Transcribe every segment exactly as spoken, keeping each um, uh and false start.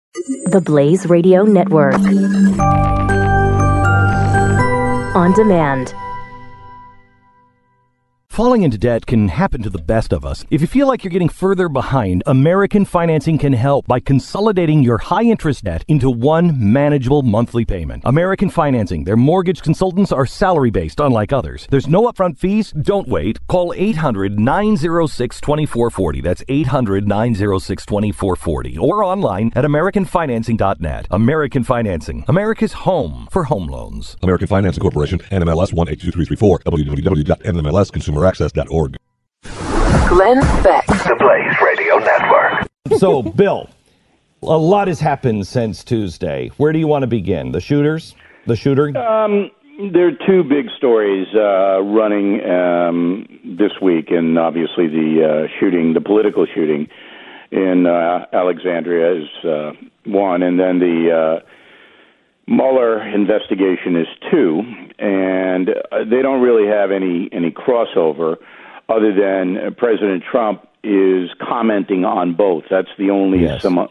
The Blaze Radio Network. On demand. Falling into debt can happen to the best of us. If you feel like you're getting further behind, American Financing can help by consolidating your high-interest debt into one manageable monthly payment. American Financing, their mortgage consultants are salary-based, unlike others. There's no upfront fees. Don't wait. Call eight hundred, nine oh six, two four four oh. That's eight hundred, nine oh six, two four four oh. Or online at american financing dot net. American Financing, America's home for home loans. American Financing Corporation, N M L S one eight two three three four, w w w dot n m l s consumer access dot org. Glenn Beck. The Blaze Radio Network. So, Bill, a lot has happened since Tuesday. Where do you want to begin? The shooters? The shooter? Um, there are two big stories uh, running um, this week, and obviously the uh, shooting, the political shooting in uh, Alexandria is uh, one, and then the uh, Mueller investigation is two, and uh, they don't really have any, any crossover other than uh, President Trump is commenting on both. That's the only yes. sim-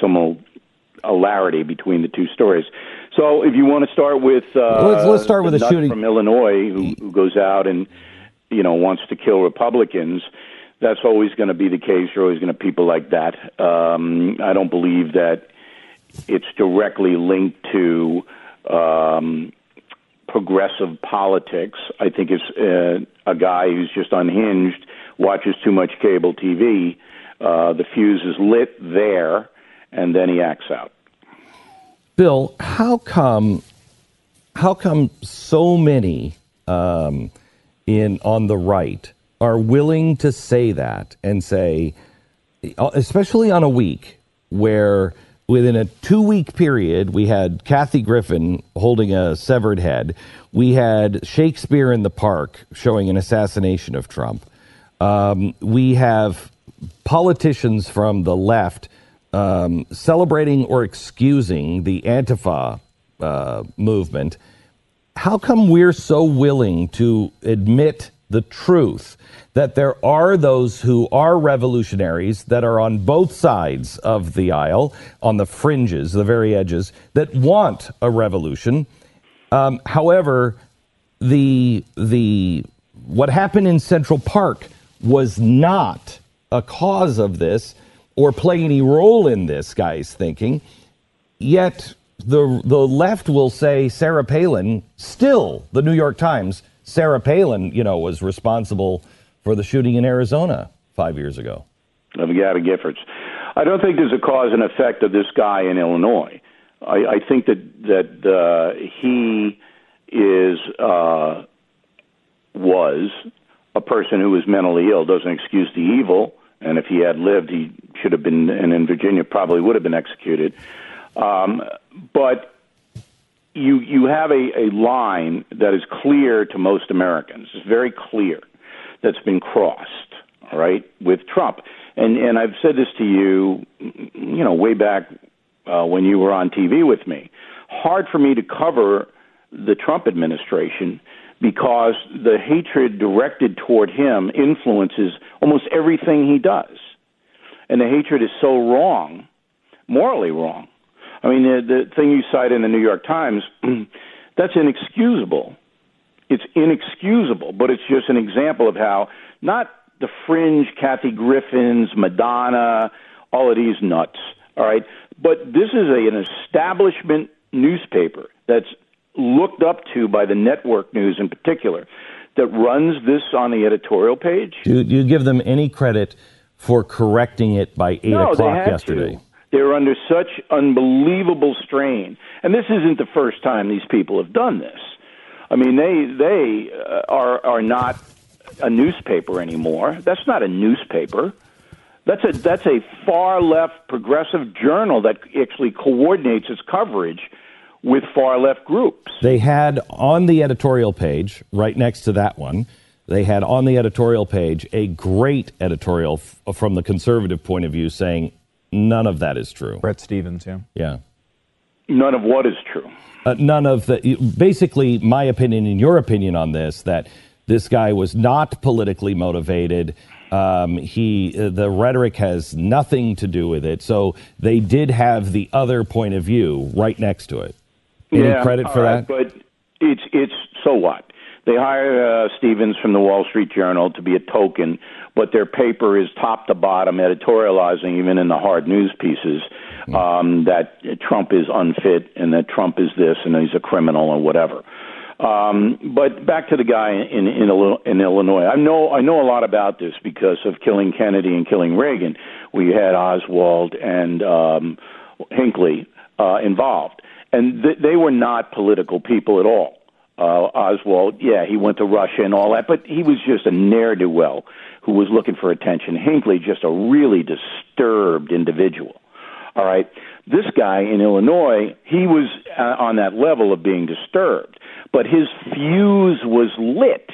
similarity between the two stories. So if you want to start with uh, let's, let's start with the the nut shooting from Illinois who, who goes out and, you know, wants to kill Republicans, that's always going to be the case. You're always going to have people like that. Um, I don't believe that it's directly linked to um, progressive politics. I think it's uh, a guy who's just unhinged, watches too much cable T V. Uh, the fuse is lit there, and then he acts out. Bill, how come how come so many um, in on the right are willing to say that and say, especially on a week where within a two-week period, we had Kathy Griffin holding a severed head. We had Shakespeare in the Park showing an assassination of Trump. Um, we have politicians from the left um, celebrating or excusing the Antifa uh, movement. How come we're so willing to admit the truth that there are those who are revolutionaries that are on both sides of the aisle, on the fringes, the very edges, that want a revolution? Um, however, the the what happened in Central Park was not a cause of this or play any role in this guy's thinking. Yet the the left will say Sarah Palin, still the New York Times, Sarah Palin, you know, was responsible for the shooting in Arizona five years ago. Of Gabby Giffords. I don't think there's a cause and effect of this guy in Illinois. I, I think that that uh, he is uh, was a person who was mentally ill. Doesn't excuse the evil, and if he had lived, he should have been, and in Virginia probably would have been executed. Um, but you you have a, a line that is clear to most Americans. It's very clear that's been crossed, all right, with Trump. And and I've said this to you, you know, way back uh, when you were on T V with me. Hard for me to cover the Trump administration because the hatred directed toward him influences almost everything he does. And the hatred is so wrong, morally wrong. I mean, the, the thing you cite in the New York Times, that's inexcusable. It's inexcusable, but it's just an example of how not the fringe Kathy Griffins, Madonna, all of these nuts, all right? But this is a, an establishment newspaper that's looked up to by the network news in particular that runs this on the editorial page. Do you give them any credit for correcting it by eight no, o'clock they had yesterday? To. They're under such unbelievable strain. And this isn't the first time these people have done this. I mean, they they uh, are are not a newspaper anymore. That's not a newspaper. That's a that's a far left progressive journal that actually coordinates its coverage with far left groups. They had on the editorial page, right next to that one, they had on the editorial page a great editorial f- from the conservative point of view saying none of that is true. Bret Stephens, yeah. Yeah. None of what is true? Uh, none of the, basically my opinion and your opinion on this, that this guy was not politically motivated, Um, he, uh, the rhetoric has nothing to do with it. So they did have the other point of view right next to it. Any yeah, credit for right, that? But it's it's so what? They hire uh, Stevens from the Wall Street Journal to be a token, but their paper is top to bottom editorializing, even in the hard news pieces, um, that Trump is unfit and that Trump is this and he's a criminal or whatever. Um, but back to the guy in, in in Illinois. I know I know a lot about this because of killing Kennedy and killing Reagan. We had Oswald and um, Hinckley uh, involved, and th- they were not political people at all. Uh, Oswald, yeah, he went to Russia and all that, but he was just a ne'er-do-well who was looking for attention. Hinckley, just a really disturbed individual. All right, this guy in Illinois, he was uh, on that level of being disturbed, but his fuse was lit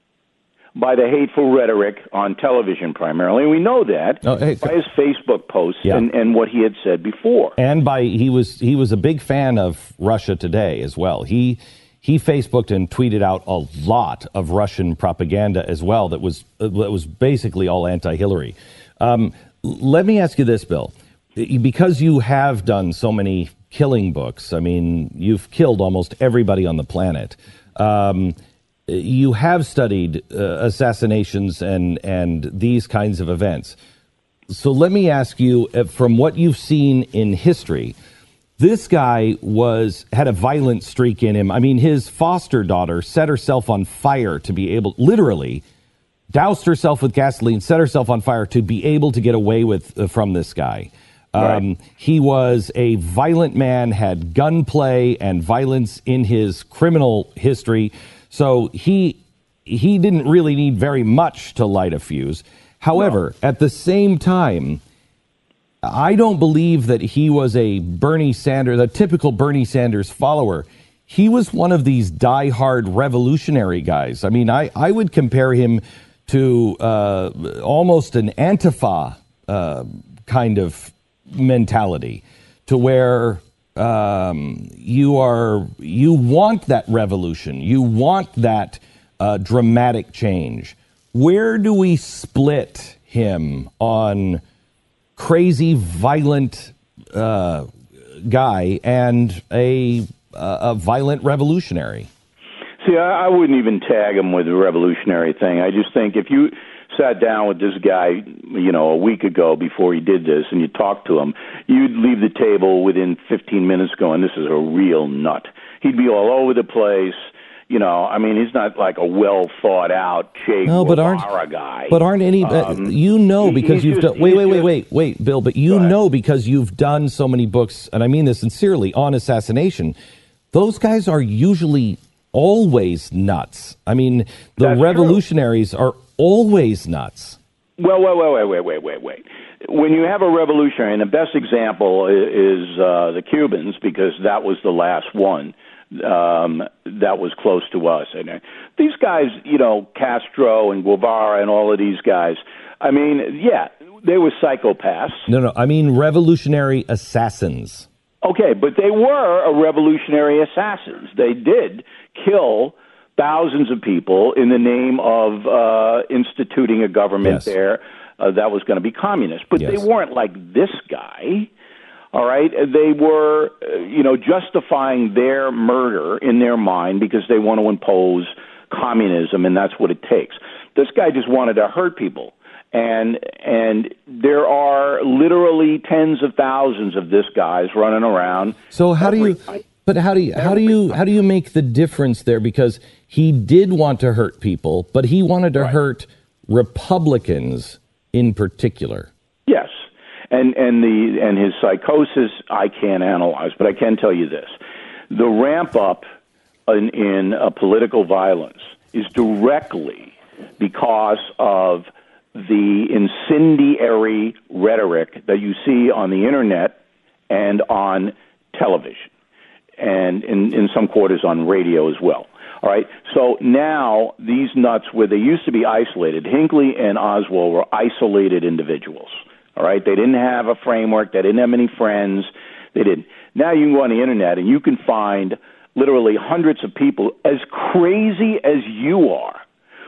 by the hateful rhetoric on television primarily, and we know that oh, hey, by his Facebook posts yeah. and, and what he had said before. And by he was he was a big fan of Russia Today as well. He he Facebooked and tweeted out a lot of Russian propaganda as well that was that was basically all anti-Hillary. Um, let me ask you this, Bill. Because you have done so many killing books, I mean, you've killed almost everybody on the planet. Um, you have studied uh, assassinations and, and these kinds of events. So let me ask you, uh, from what you've seen in history, this guy was had a violent streak in him. I mean, his foster daughter set herself on fire to be able, literally, doused herself with gasoline, set herself on fire to be able to get away with uh, from this guy. Um, right. He was a violent man, had gunplay and violence in his criminal history. So he he didn't really need very much to light a fuse. However, no. At the same time, I don't believe that he was a Bernie Sanders, a typical Bernie Sanders follower. He was one of these diehard revolutionary guys. I mean, I, I would compare him to uh, almost an Antifa uh, kind of mentality, to where um, you are you want that revolution, you want that uh, dramatic change. Where do we split him on crazy, violent uh, guy and a a violent revolutionary? See, I, I wouldn't even tag him with the revolutionary thing. I just think if you sat down with this guy, you know, a week ago before he did this, and you talked to him, you'd leave the table within fifteen minutes going, this is a real nut. He'd be all over the place. You know, I mean, he's not like a well-thought-out Che no, but Guevara aren't, guy. But aren't any, um, uh, you know, because you've just, done, wait, wait, wait, just, wait, wait, Bill, but you know because you've done so many books, and I mean this sincerely, on assassination, those guys are usually always nuts. I mean, the That's revolutionaries true. Are always nuts. Well, wait, wait, wait, wait, wait, wait, wait. When you have a revolutionary, and the best example is uh, the Cubans, because that was the last one um, that was close to us. And uh, these guys, you know, Castro and Guevara and all of these guys, I mean, yeah, they were psychopaths. No, no, I mean revolutionary assassins. Okay, but they were a revolutionary assassins. They did kill thousands of people in the name of uh, instituting a government yes. there uh, that was going to be communist. But yes. they weren't like this guy, all right? They were, uh, you know, justifying their murder in their mind because they want to impose communism, and that's what it takes. This guy just wanted to hurt people. And and there are literally tens of thousands of this guys running around. So how do you... Night. But how do you how do you how do you make the difference there? Because he did want to hurt people, but he wanted to right. hurt Republicans in particular. Yes, and and the and his psychosis I can't analyze, but I can tell you this: the ramp up in, in uh, political violence is directly because of the incendiary rhetoric that you see on the internet and on television. And in, in some quarters on radio as well. All right. So now these nuts, where they used to be isolated, Hinckley and Oswald were isolated individuals. All right. They didn't have a framework. They didn't have any friends. They didn't. Now you can go on the internet and you can find literally hundreds of people as crazy as you are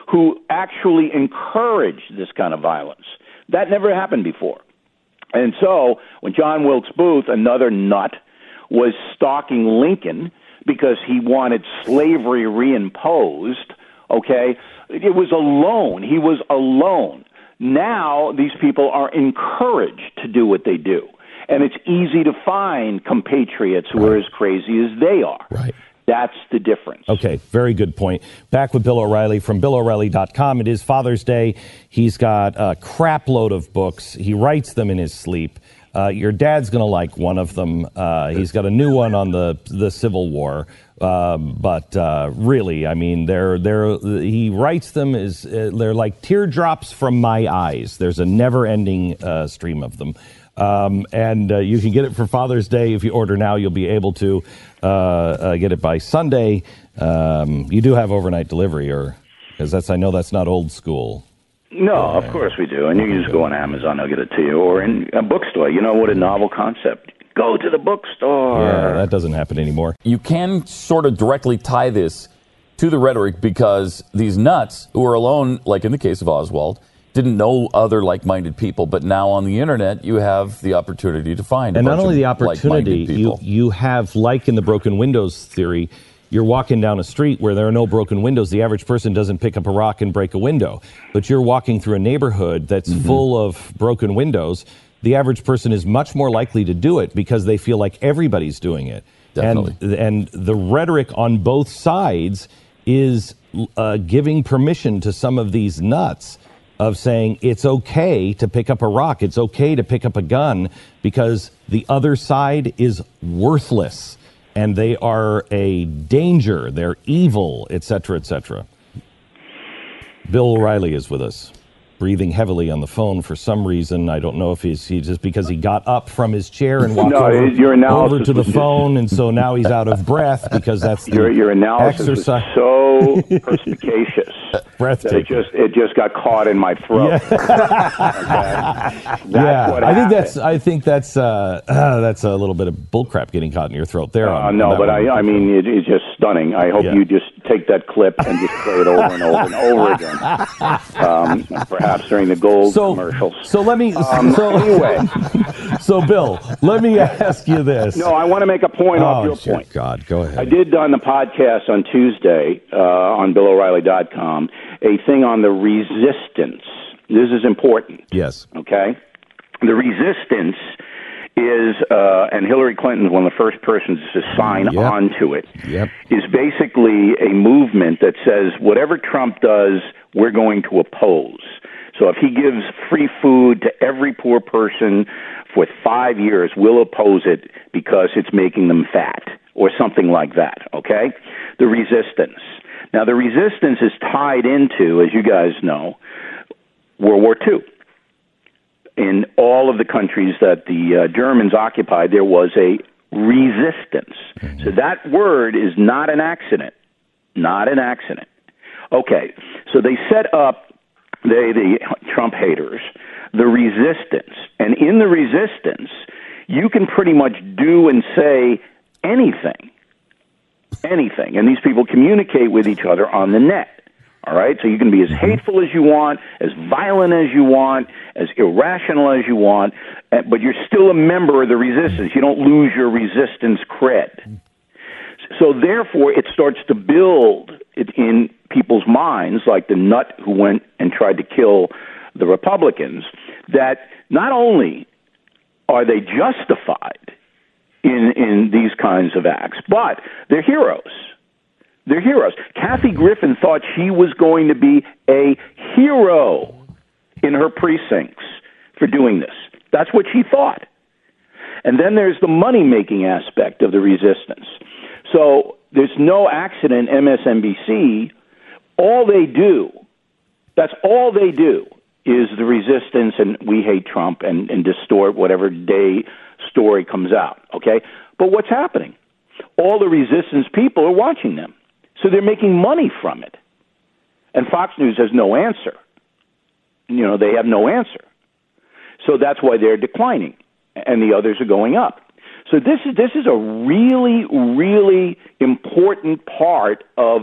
who actually encouraged this kind of violence. That never happened before. And so when John Wilkes Booth, another nut, was stalking Lincoln because he wanted slavery reimposed, okay, it was alone. He was alone. Now these people are encouraged to do what they do. And it's easy to find compatriots who right. are as crazy as they are. Right. That's the difference. Okay, very good point. Back with Bill O'Reilly from Bill O'Reilly dot com. It is Father's Day. He's got a crap load of books. He writes them in his sleep. Uh, your dad's going to like one of them. Uh, he's got a new one on the the Civil War. Um, but uh, really, I mean, they're they're he writes them as uh, they're like teardrops from my eyes. There's a never-ending uh, stream of them. Um, and uh, you can get it for Father's Day. If you order now, you'll be able to uh, uh, get it by Sunday. Um, you do have overnight delivery, or because that's I know that's not old school. No, uh, of course we do. And you can just go on Amazon, they'll get it to you, or in a bookstore. You know what a novel concept. Go to the bookstore. Yeah, that doesn't happen anymore. You can sort of directly tie this to the rhetoric because these nuts who are alone, like in the case of Oswald, didn't know other like-minded people, but now on the internet you have the opportunity to find a and bunch not only of the opportunity, like-minded you people. you have, like in the broken windows theory, you're walking down a street where there are no broken windows. The average person doesn't pick up a rock and break a window, but you're walking through a neighborhood that's mm-hmm. full of broken windows. The average person is much more likely to do it because they feel like everybody's doing it. Definitely. And, and the rhetoric on both sides is uh, giving permission to some of these nuts of saying it's okay to pick up a rock, it's okay to pick up a gun, because the other side is worthless, and they are a danger, they're evil, et cetera, et cetera. Bill O'Reilly is with us, breathing heavily on the phone for some reason. I don't know if he's he just because he got up from his chair and walked no, over, your over to the phone, and so now he's out of breath because that's the your, your analysis exercise. Was so perspicacious. Breathtaking. It just it just got caught in my throat. Yeah, okay? yeah. I think happened. that's I think that's uh, uh, that's a little bit of bullcrap getting caught in your throat there. Uh, on, no, on but one. I I mean it, it's just stunning. I hope Yeah. you just take that clip and just play it over and over and over again. Um, perhaps during the gold so, commercials. So let me. Um, so anyway, so Bill, let me ask you this. no, I want to make a point oh, off your dear point. God, go ahead. I did on the podcast on Tuesday uh, on Bill O'Reilly dot com a thing on the resistance. This is important. Yes. Okay? The resistance is, uh, and Hillary Clinton's one of the first persons to sign Yep. on to it, Yep. is basically a movement that says whatever Trump does, we're going to oppose. So if he gives free food to every poor person for five years, we'll oppose it because it's making them fat or something like that, okay? The resistance. Now, the resistance is tied into, as you guys know, World War Two. In all of the countries that the uh, Germans occupied, there was a resistance. Mm-hmm. So that word is not an accident. Not an accident. Okay, so they set up, they, the Trump haters, the resistance. And in the resistance, you can pretty much do and say anything. Anything. And these people communicate with each other on the net. All right? So you can be as hateful as you want, as violent as you want, as irrational as you want, but you're still a member of the resistance. You don't lose your resistance cred. So therefore, it starts to build it in people's minds, like the nut who went and tried to kill the Republicans, that not only are they justified in in these kinds of acts, but they're heroes. They're heroes. Kathy Griffin thought she was going to be a hero in her precincts for doing this. That's what she thought. And then there's the money-making aspect of the resistance. So there's no accident M S N B C. All they do, that's all they do, is the resistance and we hate Trump and, and distort whatever day story comes out, okay? But what's happening? All the resistance people are watching them. So they're making money from it. And Fox News has no answer. You know, they have no answer. So that's why they're declining, and the others are going up. So this is this is a really, really important part of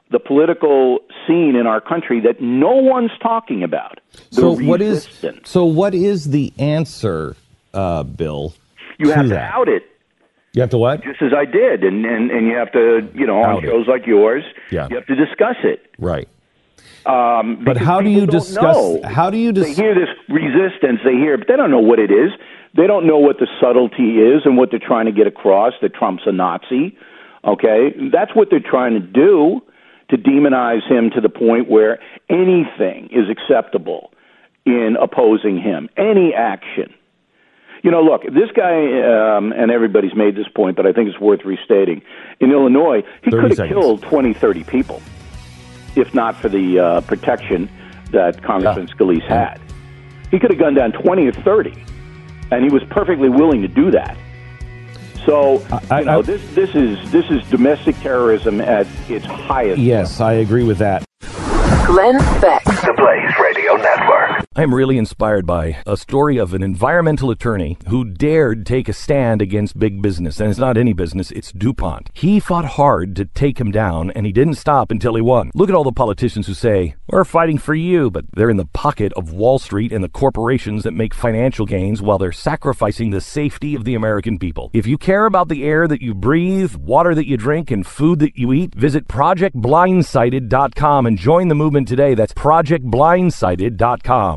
the political scene in our country that no one's talking about. The So what is resistance. so what is the answer, uh, Bill? You have to that? out it, You have to what? just as I did, and, and, and you have to, you know, on Out it. shows like yours, Yeah. you have to discuss it. Right. Um, But because how do people you don't discuss? know. How do you They dis- hear this resistance, they hear, but they don't know what it is. They don't know what the subtlety is and what they're trying to get across, that Trump's a Nazi. Okay? That's what they're trying to do, to demonize him to the point where anything is acceptable in opposing him, any action. You know, look, this guy, um, and everybody's made this point, but I think it's worth restating. In Illinois, he thirty could have seconds. killed twenty, thirty people, if not for the uh, protection that Congressman Yeah. Scalise had. He could have gunned down twenty or thirty, and he was perfectly willing to do that. So, I- you know, I- this this is this is domestic terrorism at its highest. Yes, I agree with that. Glenn Beck. The Blaze Radio Network. I'm really inspired by a story of an environmental attorney who dared take a stand against big business. And it's not any business, it's DuPont. He fought hard to take him down, and he didn't stop until he won. Look at all the politicians who say, we're fighting for you, but they're in the pocket of Wall Street and the corporations that make financial gains while they're sacrificing the safety of the American people. If you care about the air that you breathe, water that you drink, and food that you eat, visit project blindsided dot com and join the movement today. That's project blindsided dot com.